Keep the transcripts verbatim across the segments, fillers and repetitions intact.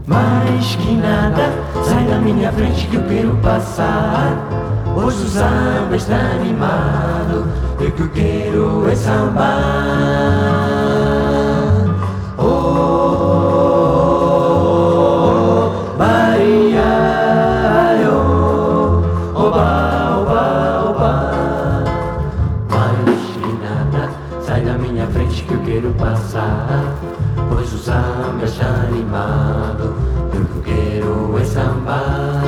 Mais que nada, sai da minha frente que eu quero passar. Hoje o samba está animado e o que eu quero é sambar. Oh, oh, oh, Bahia, oh, oba, oba, oba. Mais que nada, sai da minha frente que eu quero passar. Pois o samba está animado e o que eu quero é sambar.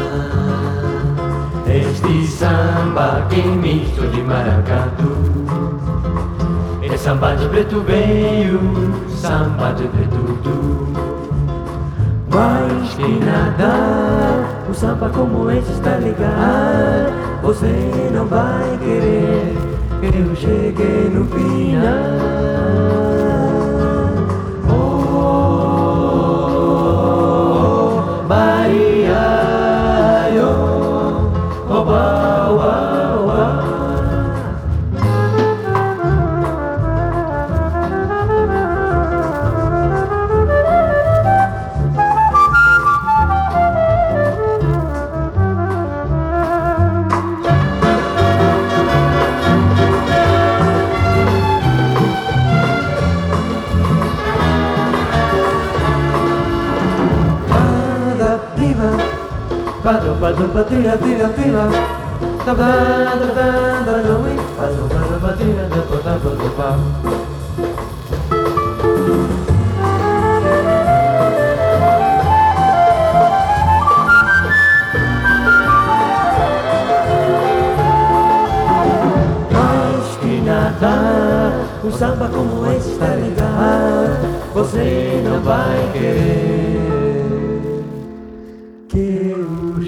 Este samba que é misto de maracatu, é samba de preto veio, samba de preto tu. Mais que nada, o samba como esse está legal. Você não vai querer que eu chegue no final. Pado, pado, patria, tira, tira. Da da da da da da ui. Pado, pado, patria, da da da da da. Mais que nada, um samba como esse está legal. Você não vai querer que eu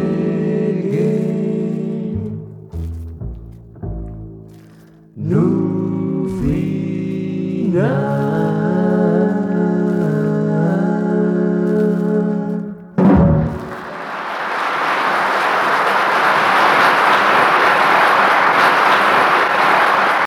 cheguei no final.